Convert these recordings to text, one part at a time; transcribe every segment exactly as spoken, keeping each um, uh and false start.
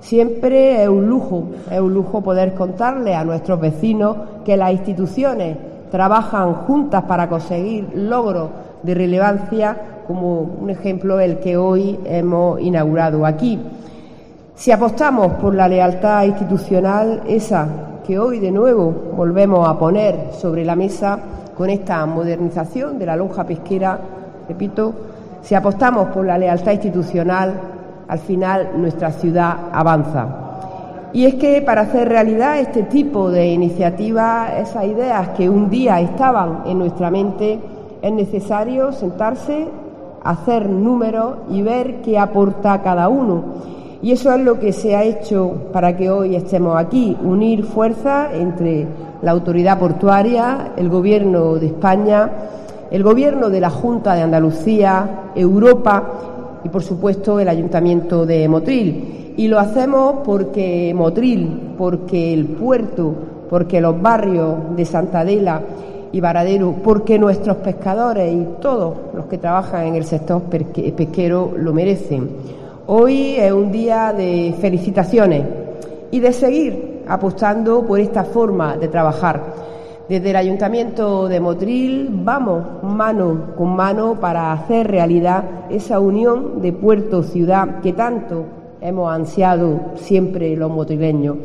Siempre es un lujo, es un lujo poder contarle a nuestros vecinos que las instituciones trabajan juntas para conseguir logros de relevancia, como un ejemplo el que hoy hemos inaugurado aquí. Si apostamos por la lealtad institucional, esa que hoy de nuevo volvemos a poner sobre la mesa con esta modernización de la lonja pesquera, repito, si apostamos por la lealtad institucional, al final nuestra ciudad avanza. Y es que para hacer realidad este tipo de iniciativas, esas ideas que un día estaban en nuestra mente, es necesario sentarse, hacer números y ver qué aporta cada uno. Y eso es lo que se ha hecho para que hoy estemos aquí, unir fuerzas entre la autoridad portuaria, el Gobierno de España, el Gobierno de la Junta de Andalucía, Europa y, por supuesto, el Ayuntamiento de Motril. Y lo hacemos porque Motril, porque el puerto, porque los barrios de Santa Adela y Varadero, porque nuestros pescadores y todos los que trabajan en el sector pesquero lo merecen. Hoy es un día de felicitaciones y de seguir apostando por esta forma de trabajar. Desde el Ayuntamiento de Motril vamos mano con mano para hacer realidad esa unión de puerto-ciudad que tanto hemos ansiado siempre los motrileños.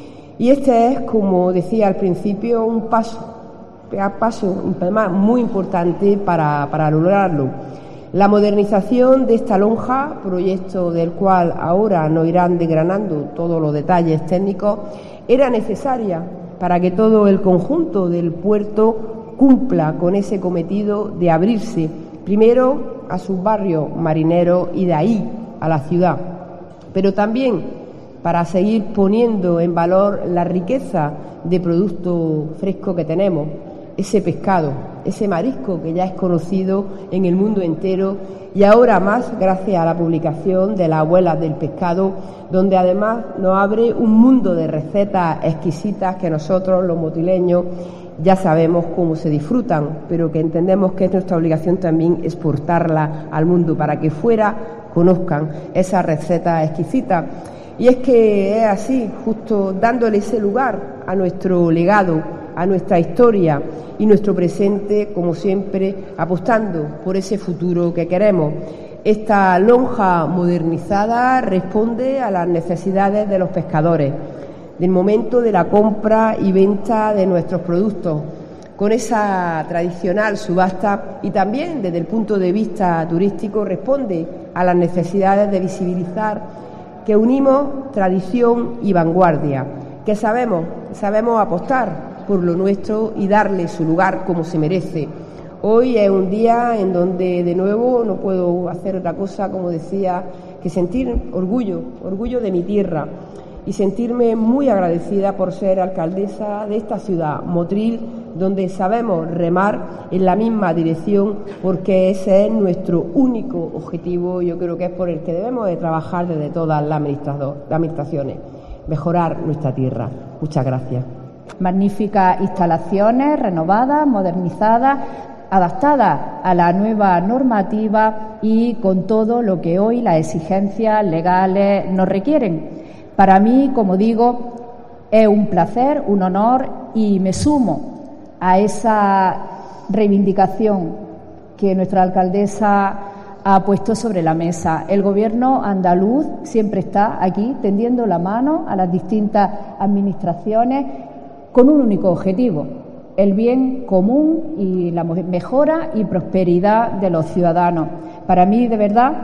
Y este es, como decía al principio, un paso, un paso además muy importante para, para lograrlo. La modernización de esta lonja, proyecto del cual ahora nos irán desgranando todos los detalles técnicos, era necesaria para que todo el conjunto del puerto cumpla con ese cometido de abrirse primero a sus barrios marineros y de ahí a la ciudad, pero también para seguir poniendo en valor la riqueza de producto fresco que tenemos, ese pescado, ese marisco que ya es conocido en el mundo entero y ahora más gracias a la publicación de las Abuelas del Pescado, donde además nos abre un mundo de recetas exquisitas que nosotros los motrileños ya sabemos cómo se disfrutan, pero que entendemos que es nuestra obligación también exportarlas al mundo para que fuera conozcan esas recetas exquisitas. Y es que es así, justo dándole ese lugar a nuestro legado, a nuestra historia y nuestro presente, como siempre, apostando por ese futuro que queremos. Esta lonja modernizada responde a las necesidades de los pescadores, del momento de la compra y venta de nuestros productos, con esa tradicional subasta y también desde el punto de vista turístico responde a las necesidades de visibilizar que unimos tradición y vanguardia, que sabemos, sabemos apostar por lo nuestro y darle su lugar como se merece. Hoy es un día en donde de nuevo no puedo hacer otra cosa, como decía, que sentir orgullo, orgullo de mi tierra y sentirme muy agradecida por ser alcaldesa de esta ciudad, Motril, donde sabemos remar en la misma dirección porque ese es nuestro único objetivo, yo creo que es por el que debemos de trabajar desde todas las administraciones, mejorar nuestra tierra. Muchas gracias. Magníficas instalaciones renovadas, modernizadas, adaptadas a la nueva normativa y con todo lo que hoy las exigencias legales nos requieren. Para mí, como digo, es un placer, un honor y me sumo a esa reivindicación que nuestra alcaldesa ha puesto sobre la mesa. El Gobierno andaluz siempre está aquí tendiendo la mano a las distintas administraciones con un único objetivo, el bien común y la mejora y prosperidad de los ciudadanos. Para mí, de verdad,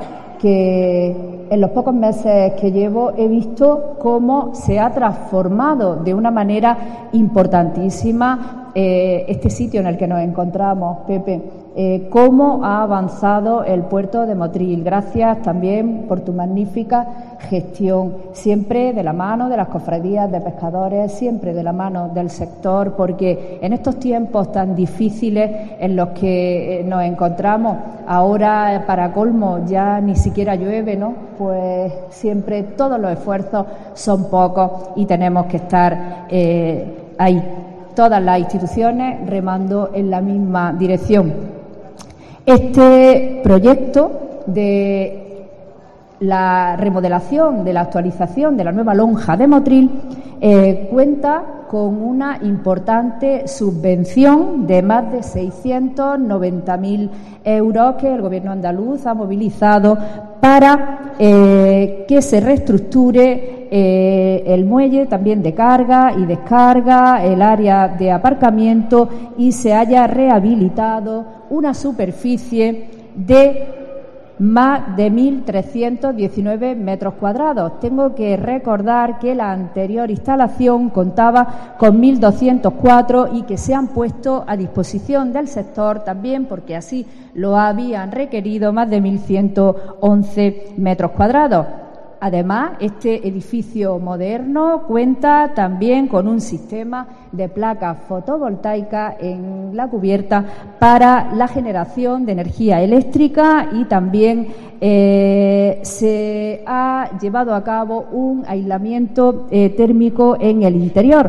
que en los pocos meses que llevo he visto cómo se ha transformado de una manera importantísima eh, este sitio en el que nos encontramos, Pepe, eh, cómo ha avanzado el puerto de Motril. Gracias también por tu magnífica gestión, siempre de la mano de las cofradías de pescadores, siempre de la mano del sector, porque en estos tiempos tan difíciles en los que nos encontramos, ahora para colmo ya ni siquiera llueve, ¿no? Pues siempre todos los esfuerzos son pocos y tenemos que estar eh, ahí, todas las instituciones remando en la misma dirección. Este proyecto de la remodelación, de la actualización de la nueva lonja de Motril eh, cuenta con una importante subvención de más de seiscientos noventa mil euros que el Gobierno andaluz ha movilizado para eh, que se reestructure eh, el muelle también de carga y descarga, el área de aparcamiento, y se haya rehabilitado una superficie de más de mil trescientos diecinueve metros cuadrados. Tengo que recordar que la anterior instalación contaba con mil doscientos cuatro y que se han puesto a disposición del sector también, porque así lo habían requerido, más de mil ciento once metros cuadrados. Además, este edificio moderno cuenta también con un sistema de placas fotovoltaicas en la cubierta para la generación de energía eléctrica, y también eh, se ha llevado a cabo un aislamiento eh, térmico en el interior.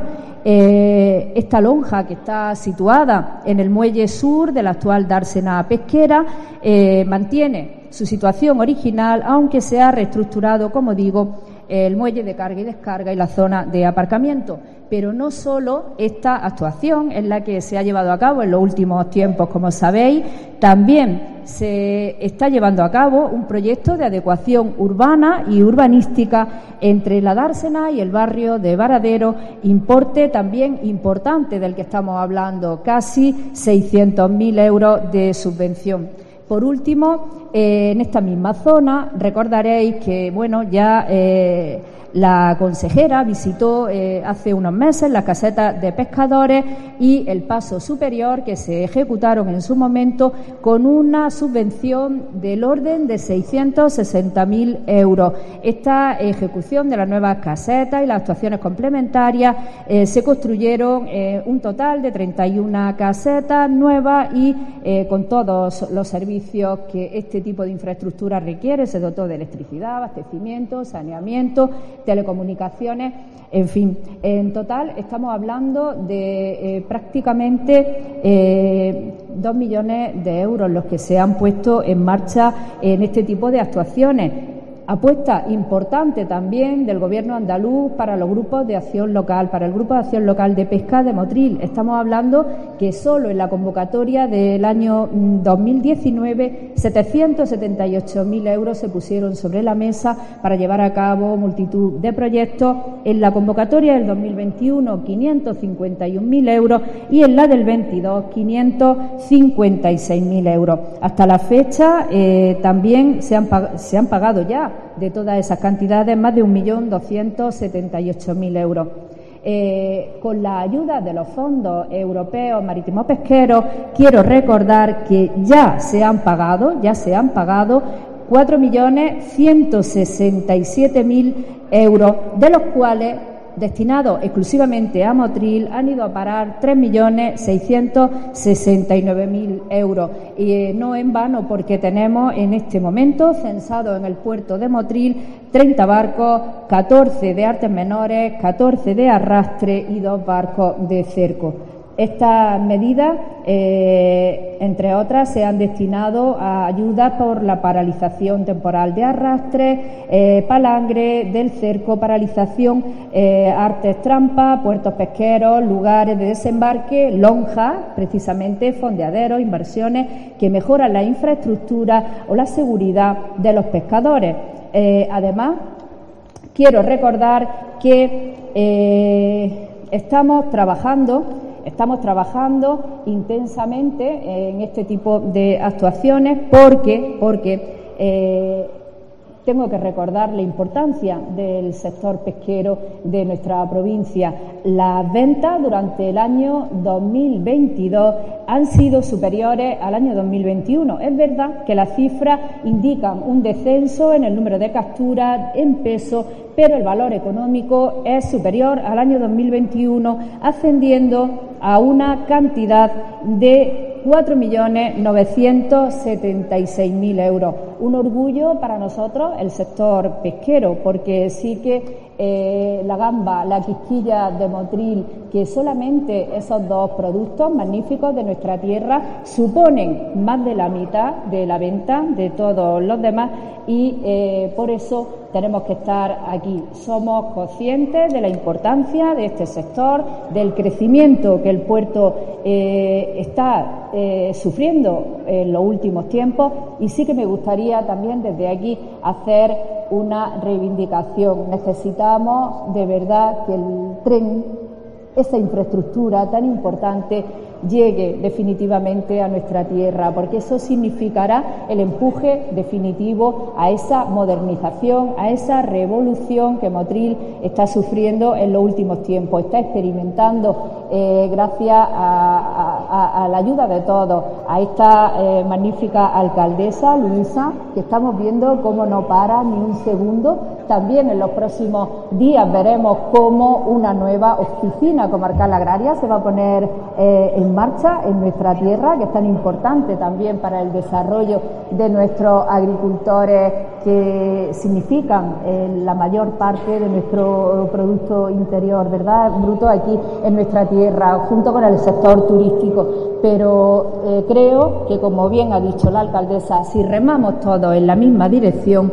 Eh, esta lonja, que está situada en el muelle sur de la actual dársena pesquera, eh, mantiene su situación original, aunque se ha reestructurado, como digo, el muelle de carga y descarga y la zona de aparcamiento. Pero no solo esta actuación es la que se ha llevado a cabo en los últimos tiempos, como sabéis, también se está llevando a cabo un proyecto de adecuación urbana y urbanística entre la dársena y el barrio de Varadero, importe también importante del que estamos hablando, casi seiscientos mil euros de subvención. Por último, eh, en esta misma zona recordaréis que, bueno, ya eh, la consejera visitó eh, hace unos meses las casetas de pescadores y el paso superior, que se ejecutaron en su momento con una subvención del orden de seiscientos sesenta mil euros. Esta ejecución de las nuevas casetas y las actuaciones complementarias eh, se construyeron eh, un total de treinta y una casetas nuevas y eh, con todos los servicios que este tipo de infraestructura requiere. Se dotó de electricidad, abastecimiento, saneamiento, telecomunicaciones, en fin. En total estamos hablando de eh, prácticamente eh, dos millones de euros los que se han puesto en marcha en este tipo de actuaciones. Apuesta importante también del Gobierno andaluz para los grupos de acción local, para el Grupo de Acción Local de Pesca de Motril. Estamos hablando que solo en la convocatoria del año dos mil diecinueve setecientos setenta y ocho mil euros se pusieron sobre la mesa para llevar a cabo multitud de proyectos. En la convocatoria del dos mil veintiuno quinientos cincuenta y un mil euros y en la del veintidós quinientos cincuenta y seis mil euros. Hasta la fecha eh, también se han, se han pagado ya de todas esas cantidades más de un millón doscientos setenta y ocho mil euros. Eh, con la ayuda de los fondos europeos marítimos pesqueros, quiero recordar que ya se han pagado, ya se han pagado cuatro millones ciento sesenta y siete mil euros, de los cuales, destinados exclusivamente a Motril, han ido a parar tres millones seiscientos sesenta y nueve mil euros. Y eh, no en vano, porque tenemos en este momento censados en el puerto de Motril treinta barcos, catorce de artes menores, catorce de arrastre y dos barcos de cerco. Estas medidas, eh, entre otras, se han destinado a ayudas por la paralización temporal de arrastre, eh, palangre, del cerco, paralización, eh, artes trampa, puertos pesqueros, lugares de desembarque, lonjas, precisamente fondeaderos, inversiones que mejoran la infraestructura o la seguridad de los pescadores. Eh, además, quiero recordar que eh, estamos trabajando Estamos trabajando intensamente en este tipo de actuaciones porque, porque eh, tengo que recordar la importancia del sector pesquero de nuestra provincia. Las ventas durante el año dos mil veintidós han sido superiores al año dos mil veintiuno. Es verdad que las cifras indican un descenso en el número de capturas en peso, pero el valor económico es superior al año dos mil veintiuno, ascendiendo a una cantidad de cuatro millones novecientos setenta y seis mil euros. Un orgullo para nosotros, el sector pesquero, porque sí que eh, la gamba, la quisquilla de Motril, que solamente esos dos productos magníficos de nuestra tierra suponen más de la mitad de la venta de todos los demás y eh, por eso tenemos que estar aquí. Somos conscientes de la importancia de este sector, del crecimiento que el puerto eh, está eh, sufriendo en los últimos tiempos y sí que me gustaría también desde aquí hacer una reivindicación. Necesitamos de verdad que el tren, esa infraestructura tan importante, llegue definitivamente a nuestra tierra, porque eso significará el empuje definitivo a esa modernización, a esa revolución que Motril está sufriendo en los últimos tiempos, está experimentando eh, gracias a, a, a la ayuda de todos, a esta eh, magnífica alcaldesa Luisa, que estamos viendo cómo no para ni un segundo. También en los próximos días veremos cómo una nueva oficina comarcal agraria se va a poner eh, en marcha en nuestra tierra, que es tan importante también para el desarrollo de nuestros agricultores, que significan eh, la mayor parte de nuestro Producto Interior, ¿verdad?, bruto aquí en nuestra tierra, junto con el sector turístico. Pero eh, creo que, como bien ha dicho la alcaldesa, si remamos todos en la misma dirección,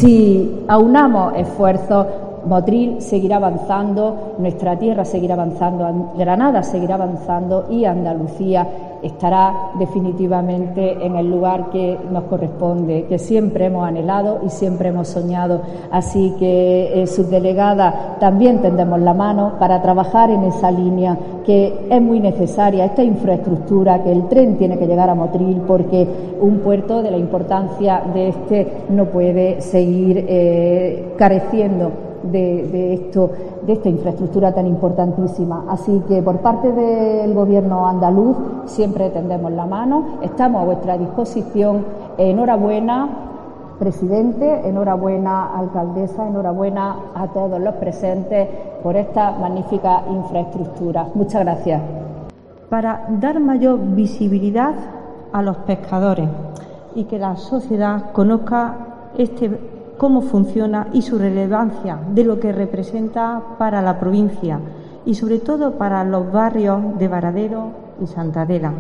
si aunamos esfuerzos, Motril seguirá avanzando, nuestra tierra seguirá avanzando, Granada seguirá avanzando y Andalucía estará definitivamente en el lugar que nos corresponde, que siempre hemos anhelado y siempre hemos soñado. Así que, eh, subdelegada, también tendemos la mano para trabajar en esa línea, que es muy necesaria, esta infraestructura, que el tren tiene que llegar a Motril, porque un puerto de la importancia de este no puede seguir eh, careciendo De, de esto, de esta infraestructura tan importantísima. Así que por parte del Gobierno andaluz siempre tendemos la mano, estamos a vuestra disposición. Enhorabuena, presidente, enhorabuena, alcaldesa, enhorabuena a todos los presentes por esta magnífica infraestructura. Muchas gracias. Para dar mayor visibilidad a los pescadores y que la sociedad conozca este cómo funciona y su relevancia de lo que representa para la provincia y sobre todo para los barrios de Varadero y Santa Adela.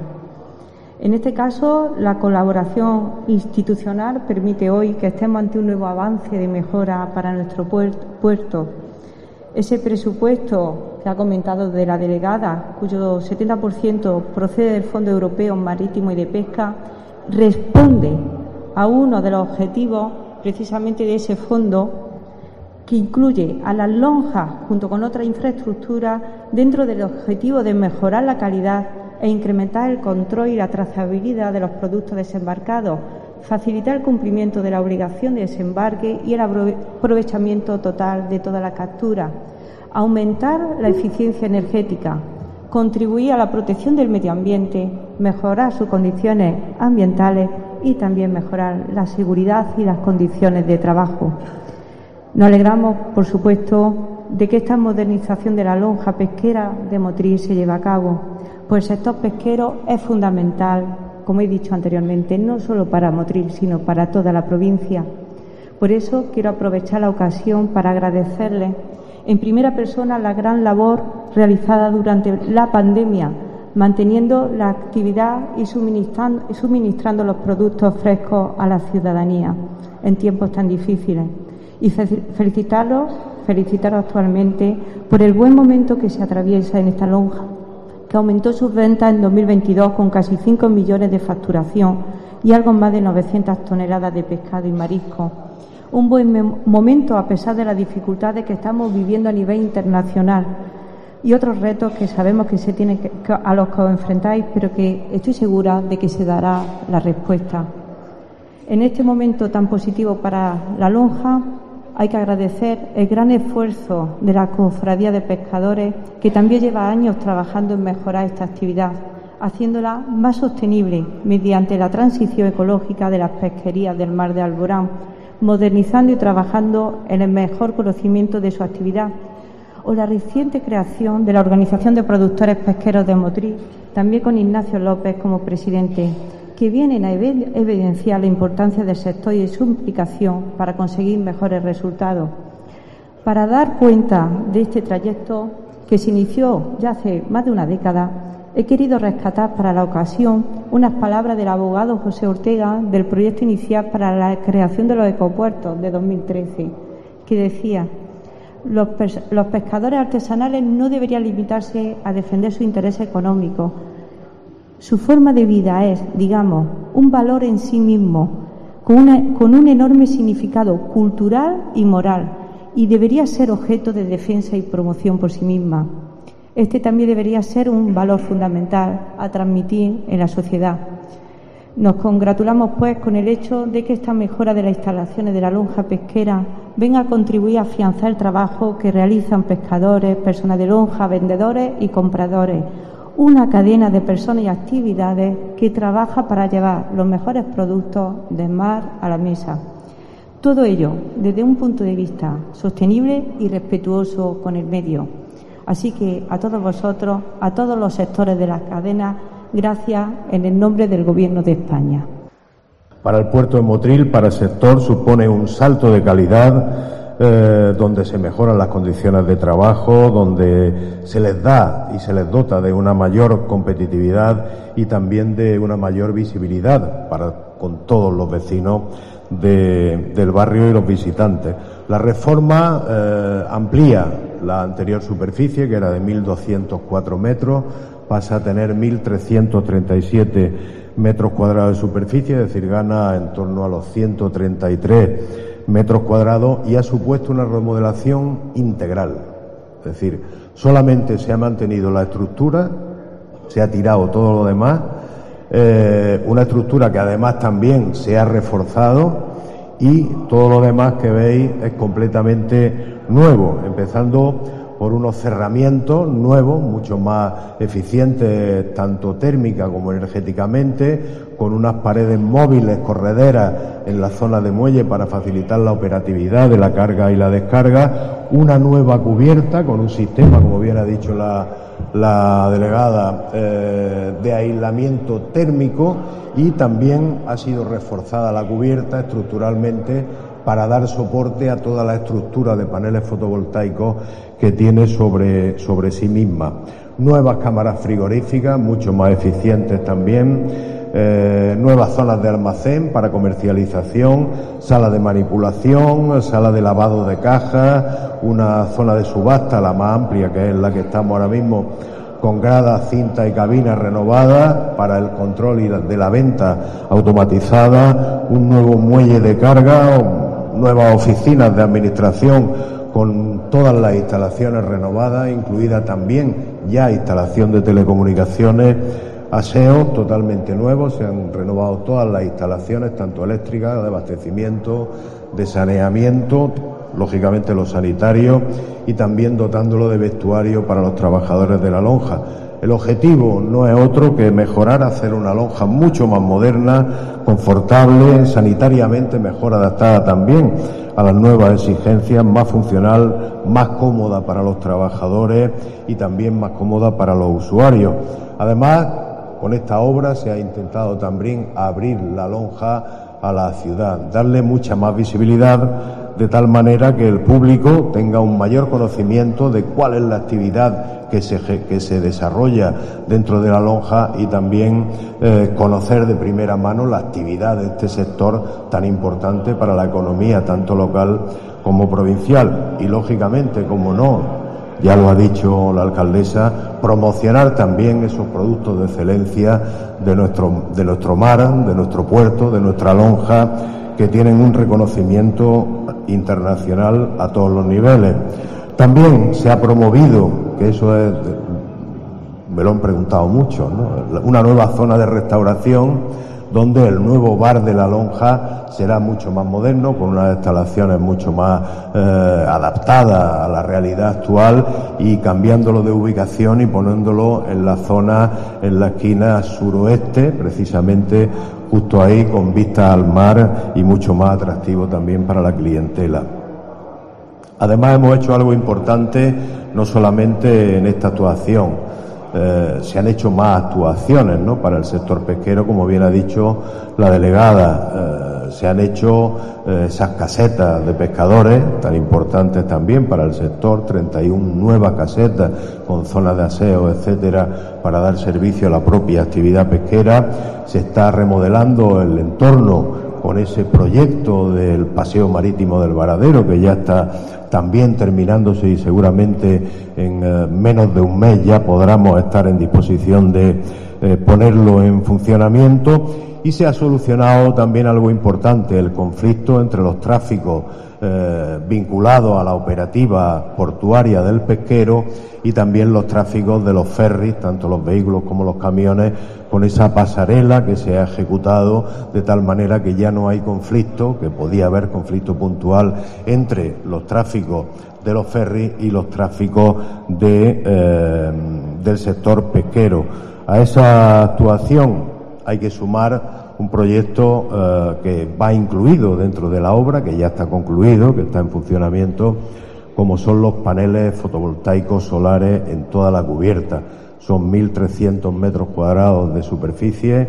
En este caso, la colaboración institucional permite hoy que estemos ante un nuevo avance de mejora para nuestro puerto. Ese presupuesto que ha comentado de la delegada, cuyo setenta por ciento procede del Fondo Europeo Marítimo y de Pesca, responde a uno de los objetivos precisamente de ese fondo, que incluye a las lonjas junto con otras infraestructuras dentro del objetivo de mejorar la calidad e incrementar el control y la trazabilidad de los productos desembarcados, facilitar el cumplimiento de la obligación de desembarque y el aprovechamiento total de toda la captura, aumentar la eficiencia energética, contribuir a la protección del medio ambiente, mejorar sus condiciones ambientales y también mejorar la seguridad y las condiciones de trabajo. Nos alegramos, por supuesto, de que esta modernización de la lonja pesquera de Motril se lleve a cabo, pues el sector pesquero es fundamental, como he dicho anteriormente, no solo para Motril, sino para toda la provincia. Por eso quiero aprovechar la ocasión para agradecerles en primera persona la gran labor realizada durante la pandemia, manteniendo la actividad y suministrando, suministrando los productos frescos a la ciudadanía en tiempos tan difíciles. Y felicitarlos, felicitarlos actualmente por el buen momento que se atraviesa en esta lonja, que aumentó sus ventas en dos mil veintidós con casi cinco millones de facturación y algo más de novecientas toneladas de pescado y marisco. Un buen momento a pesar de las dificultades que estamos viviendo a nivel internacional y otros retos que sabemos que se tienen que, a los que os enfrentáis, pero que estoy segura de que se dará la respuesta. En este momento tan positivo para la lonja hay que agradecer el gran esfuerzo de la Cofradía de Pescadores, que también lleva años trabajando en mejorar esta actividad, haciéndola más sostenible mediante la transición ecológica de las pesquerías del Mar de Alborán, modernizando y trabajando en el mejor conocimiento de su actividad, o la reciente creación de la Organización de Productores Pesqueros de Motril, también con Ignacio López como presidente, que vienen a evidenciar la importancia del sector y de su implicación para conseguir mejores resultados. Para dar cuenta de este trayecto que se inició ya hace más de una década, he querido rescatar para la ocasión unas palabras del abogado José Ortega del proyecto inicial para la creación de los ecopuertos de dos mil trece, que decía: los, los pescadores artesanales no deberían limitarse a defender su interés económico. Su forma de vida es, digamos, un valor en sí mismo, con, una, con un enorme significado cultural y moral, y debería ser objeto de defensa y promoción por sí misma. Este también debería ser un valor fundamental a transmitir en la sociedad. Nos congratulamos, pues, con el hecho de que esta mejora de las instalaciones de la lonja pesquera venga a contribuir a afianzar el trabajo que realizan pescadores, personas de lonja, vendedores y compradores, una cadena de personas y actividades que trabaja para llevar los mejores productos del mar a la mesa. Todo ello desde un punto de vista sostenible y respetuoso con el medio. Así que a todos vosotros, a todos los sectores de la cadena, gracias en el nombre del Gobierno de España. Para el puerto de Motril, para el sector, supone un salto de calidad eh, donde se mejoran las condiciones de trabajo, donde se les da y se les dota de una mayor competitividad y también de una mayor visibilidad para con todos los vecinos de, del barrio y los visitantes. La reforma eh, amplía la anterior superficie, que era de mil doscientos cuatro metros, pasa a tener mil trescientos treinta y siete metros cuadrados de superficie, es decir, gana en torno a los ciento treinta y tres metros cuadrados, y ha supuesto una remodelación integral. Es decir, solamente se ha mantenido la estructura, se ha tirado todo lo demás, eh, una estructura que además también se ha reforzado, y todo lo demás que veis es completamente nuevo, empezando por unos cerramientos nuevos, mucho más eficientes tanto térmica como energéticamente, con unas paredes móviles correderas en la zona de muelle para facilitar la operatividad de la carga y la descarga, una nueva cubierta con un sistema, como bien ha dicho la, la delegada, eh, de aislamiento térmico, y también ha sido reforzada la cubierta estructuralmente para dar soporte a toda la estructura de paneles fotovoltaicos que tiene sobre, sobre sí misma. Nuevas cámaras frigoríficas, mucho más eficientes también, eh, nuevas zonas de almacén para comercialización, sala de manipulación, sala de lavado de cajas, una zona de subasta, la más amplia, que es la que estamos ahora mismo, con gradas, cintas y cabinas renovadas para el control y de la venta automatizada, un nuevo muelle de carga, nuevas oficinas de administración con todas las instalaciones renovadas, incluida también ya instalación de telecomunicaciones, aseos totalmente nuevos, se han renovado todas las instalaciones, tanto eléctricas, de abastecimiento, de saneamiento, lógicamente los sanitarios, y también dotándolo de vestuario para los trabajadores de la lonja. El objetivo no es otro que mejorar, hacer una lonja mucho más moderna, confortable, sanitariamente mejor adaptada también a las nuevas exigencias, más funcional, más cómoda para los trabajadores y también más cómoda para los usuarios. Además, con esta obra se ha intentado también abrir la lonja a la ciudad, darle mucha más visibilidad, de tal manera que el público tenga un mayor conocimiento de cuál es la actividad que se, que se desarrolla dentro de la lonja, y también eh, conocer de primera mano la actividad de este sector tan importante para la economía, tanto local como provincial. Y lógicamente, como no, ya lo ha dicho la alcaldesa, promocionar también esos productos de excelencia de nuestro, de nuestro mar, de nuestro puerto, de nuestra lonja, que tienen un reconocimiento internacional a todos los niveles. También se ha promovido, que eso es, me lo han preguntado mucho, ¿no?, una nueva zona de restauración, donde el nuevo bar de la lonja será mucho más moderno, con unas instalaciones mucho más eh, adaptadas a la realidad actual, y cambiándolo de ubicación y poniéndolo en la zona, en la esquina suroeste, precisamente justo ahí, con vista al mar, y mucho más atractivo también para la clientela. Además, hemos hecho algo importante no solamente en esta actuación, eh, se han hecho más actuaciones, ¿no?, para el sector pesquero, como bien ha dicho la delegada. Eh, se han hecho eh, esas casetas de pescadores, tan importantes también para el sector, treinta y una nuevas casetas con zonas de aseo, etcétera, para dar servicio a la propia actividad pesquera. Se está remodelando el entorno con ese proyecto del paseo marítimo del Varadero, que ya está también terminándose y seguramente en eh, menos de un mes ya podremos estar en disposición de eh, ponerlo en funcionamiento. Y se ha solucionado también algo importante, el conflicto entre los tráficos eh, vinculados a la operativa portuaria del pesquero y también los tráficos de los ferries, tanto los vehículos como los camiones, con esa pasarela que se ha ejecutado de tal manera que ya no hay conflicto, que podía haber conflicto puntual entre los tráficos de los ferries y los tráficos de, eh, del sector pesquero. A esa actuación hay que sumar un proyecto eh, que va incluido dentro de la obra, que ya está concluido, que está en funcionamiento, como son los paneles fotovoltaicos solares en toda la cubierta. Son mil trescientos metros cuadrados de superficie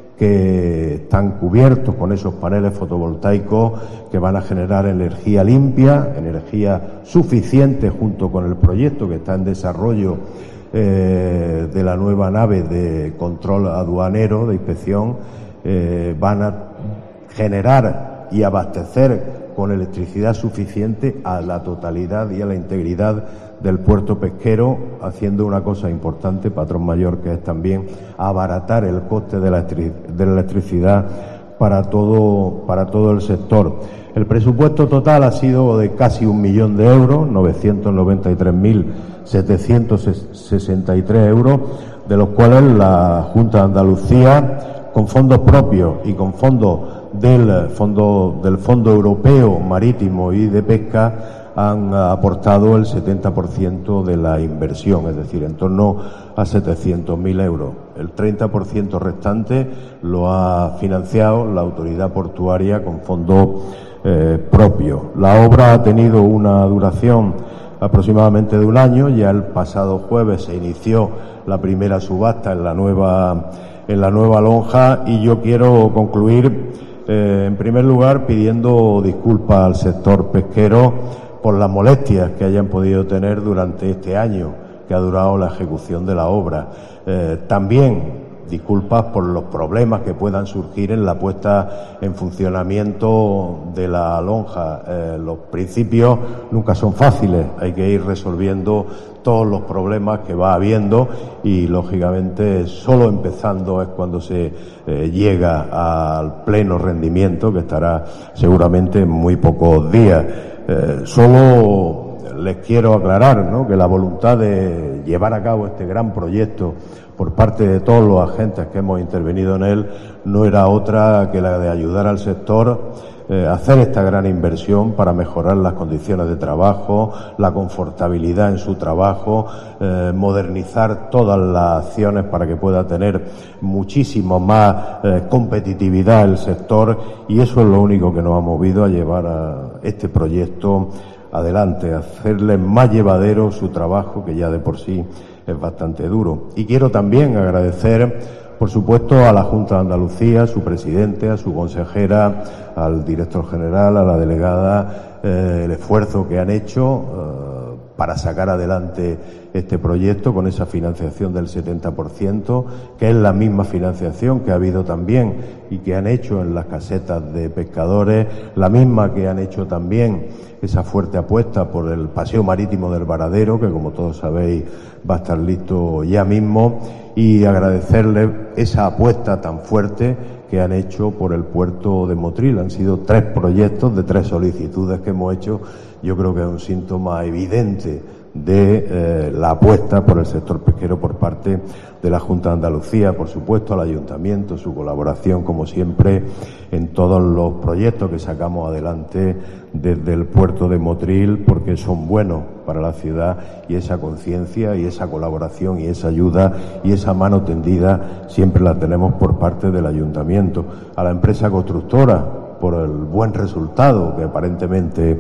que están cubiertos con esos paneles fotovoltaicos que van a generar energía limpia, energía suficiente, junto con el proyecto que está en desarrollo eh, de la nueva nave de control aduanero, de inspección. Eh, van a generar y abastecer con electricidad suficiente a la totalidad y a la integridad del puerto pesquero, haciendo una cosa importante, patrón mayor, que es también abaratar el coste de la, de la electricidad para todo, para todo el sector. El presupuesto total ha sido de casi un millón de euros, novecientos noventa y tres mil setecientos sesenta y tres euros, de los cuales la Junta de Andalucía, con fondos propios y con fondos del fondo del Fondo Europeo Marítimo y de Pesca, han aportado el setenta por ciento de la inversión, es decir, en torno a setecientos mil euros. El treinta por ciento restante lo ha financiado la autoridad portuaria con fondos eh, propios. La obra ha tenido una duración aproximadamente de un año. Ya el pasado jueves se inició la primera subasta en la nueva en la nueva lonja, y yo quiero concluir eh, en primer lugar pidiendo disculpas al sector pesquero por las molestias que hayan podido tener durante este año que ha durado la ejecución de la obra. Eh, también disculpas por los problemas que puedan surgir en la puesta en funcionamiento de la lonja. Eh, los principios nunca son fáciles, hay que ir resolviendo todos los problemas que va habiendo, y lógicamente solo empezando es cuando se eh, llega al pleno rendimiento, que estará seguramente en muy pocos días. Eh, solo les quiero aclarar, ¿no?, que la voluntad de llevar a cabo este gran proyecto por parte de todos los agentes que hemos intervenido en él no era otra que la de ayudar al sector eh, a hacer esta gran inversión para mejorar las condiciones de trabajo, la confortabilidad en su trabajo, eh, modernizar todas las acciones para que pueda tener muchísimo más eh, competitividad el sector, y eso es lo único que nos ha movido a llevar a este proyecto adelante, hacerle más llevadero su trabajo, que ya de por sí es bastante duro. Y quiero también agradecer, por supuesto, a la Junta de Andalucía, a su presidente, a su consejera, al director general, a la delegada, eh, el esfuerzo que han hecho eh, para sacar adelante este proyecto con esa financiación del setenta por ciento, que es la misma financiación que ha habido también y que han hecho en las casetas de pescadores, la misma que han hecho también esa fuerte apuesta por el paseo marítimo del Varadero, que como todos sabéis va a estar listo ya mismo, y agradecerles esa apuesta tan fuerte que han hecho por el puerto de Motril. Han sido tres proyectos de tres solicitudes que hemos hecho. Yo creo que es un síntoma evidente de eh, la apuesta por el sector pesquero por parte de la Junta de Andalucía, por supuesto al Ayuntamiento, su colaboración como siempre en todos los proyectos que sacamos adelante desde el puerto de Motril, porque son buenos para la ciudad, y esa conciencia y esa colaboración y esa ayuda y esa mano tendida siempre la tenemos por parte del Ayuntamiento. A la empresa constructora, por el buen resultado que aparentemente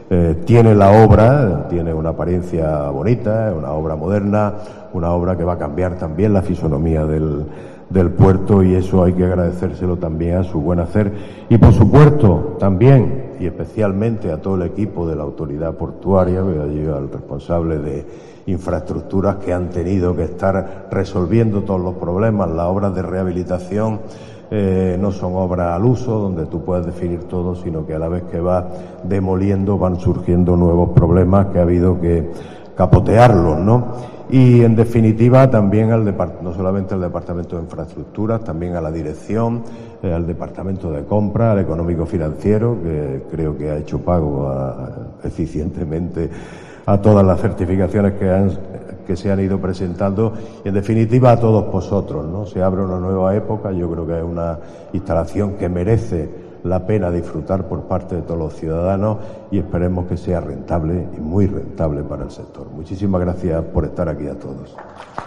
eh, tiene la obra, tiene una apariencia bonita, es una obra moderna, una obra que va a cambiar también la fisonomía del, del puerto, y eso hay que agradecérselo también a su buen hacer. Y por supuesto también y especialmente a todo el equipo de la autoridad portuaria, al responsable de infraestructuras, que han tenido que estar resolviendo todos los problemas. Las obras de rehabilitación eh, no son obras al uso, donde tú puedes definir todo, sino que a la vez que vas demoliendo van surgiendo nuevos problemas que ha habido que capotearlos, ¿no? Y en definitiva también al depart- no solamente al Departamento de Infraestructuras, también a la dirección, eh, al Departamento de Compra, al Económico Financiero, que creo que ha hecho pago a, eficientemente a todas las certificaciones que, han, que se han ido presentando, y en definitiva a todos vosotros, ¿no? Se abre una nueva época. Yo creo que es una instalación que merece la pena disfrutar por parte de todos los ciudadanos, y esperemos que sea rentable y muy rentable para el sector. Muchísimas gracias por estar aquí a todos.